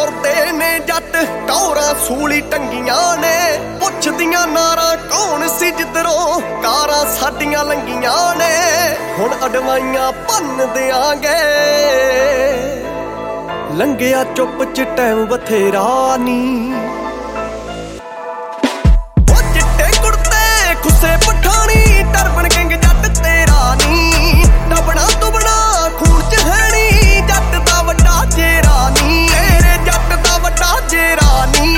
ਤੁਰਦੇ ਨੇ ਜੱਟ ਟੌਰਾਂ ਸੂਲੀ ਟੰਗੀਆਂ ਨੇ ਪੁੱਛਦੀਆਂ ਨਾਰਾਂ ਕੌਣ ਸੀ ਜਿੱਧਰੋਂ ਕਾਰਾਂ ਸਾਡੀਆਂ ਲੰਗੀਆਂ ਨੇ ਹੁਣ ਅਡਵਾਈਆਂ ਭੰਨ ਦਿਆਂਗੇ ਲੰਘਿਆ ਚੁੱਪ ਚ ਟਾਈਮ ਬਥੇਰਾ ਨੀ ਉਹ ਚਿੱਟੇ ਕੁੜਤੇ ਖੁੱਸੇ ਪਠਾਣੀ ਟਰਬਨ ਕਿੰਗ ਜੱਟ ਤੇਰਾ ਨੀ ਡਬਣਾ ਤੁਬਣਾ ਖੂਨ ਚ ਹੈਣੀ ਜੱਟ ਦਾ ਵੱਡਾ ਜੇਰਾ ਨੀ ਤੇਰੇ ਜੱਟ ਦਾ ਵੱਡਾ ਜੇਰਾ ਨੀ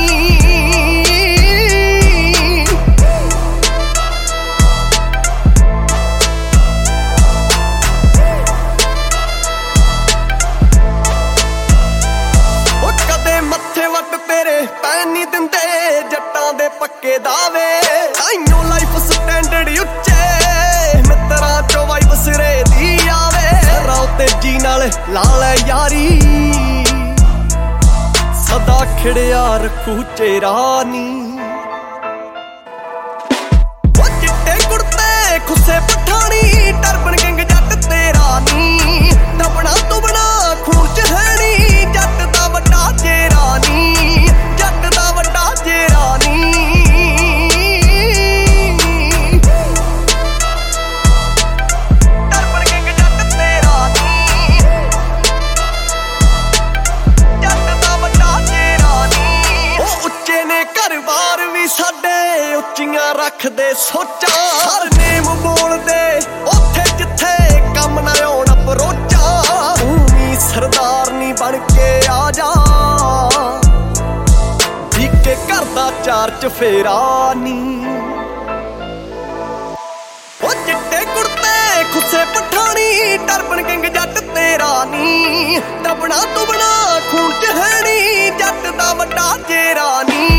ਪੈਨ ਨੀ ਦਿੰਦੇ ਜੱਟਾਂ ਦੇ ਪੱਕੇ ਦਾਵੇ ਆਈਓ ਲਾਈਫ ਸਟੈਂਡਰਡ ਉੱਚੇ ਮਿੱਤਰਾਂ ਚੋਂ ਵਾਈਬ ਸਿਰੇ ਦੀ ਆਵੇ ਰਾਉ ਤੇਜੀ ਨਾਲ ਲਾ ਲੈ ਯਾਰੀ ਸਦਾ ਖਿੜਿਆ ਰੱਖੂ ਚਿਹਰਾ ਨੀ ਉਹ ਚਿੱਟੇ ਕੁੜਤੇ ਖੁੱਸੇ ਪਠਾਣੀ ਟਰਬਨ ਕਿੰਗ ਜੱਟ ਤੇਰਾ ਨੀ ਡਬਣਾ ਤੁਬਣਾ ਖੂਨ ਚ ਹੈਣੀ ਜੱਟ ਦਾ ਵੱਡਾ ਚਿਹਰਾ ਨੀ ਸਾਡੇ ਉੱਚੀਆਂ ਰੱਖਦੇ ਸੋਚਾਂ ਹਰ ਨੇਮ ਬੋਲਦੇ ਉੱਥੇ ਜਿੱਥੇ ਕੰਮ ਨਾ ਆਉਣ ਅਪਰੋਚਾਂ ਤੂੰ ਵੀ ਸਰਦਾਰ ਨੀ ਬਣ ਕੇ ਆ ਜਾ ਠੀਕੇ ਘਰ ਦਾ ਚਾਰ ਚਫੇਰਾ ਨੀ ਉਹ ਚਿੱਟੇ ਕੁੜਤੇ ਖੁੱਸੇ ਪਠਾਣੀ ਟਰਬਨ ਕਿੰਗ ਜੱਟ ਤੇਰਾ ਨੀ ਡਬਣਾ ਤੁਬਣਾ ਖੂਨ ਚ ਹੈਣੀ ਜੱਟ ਦਾ ਵੱਡਾ ਜੇਰਾ ਨੀ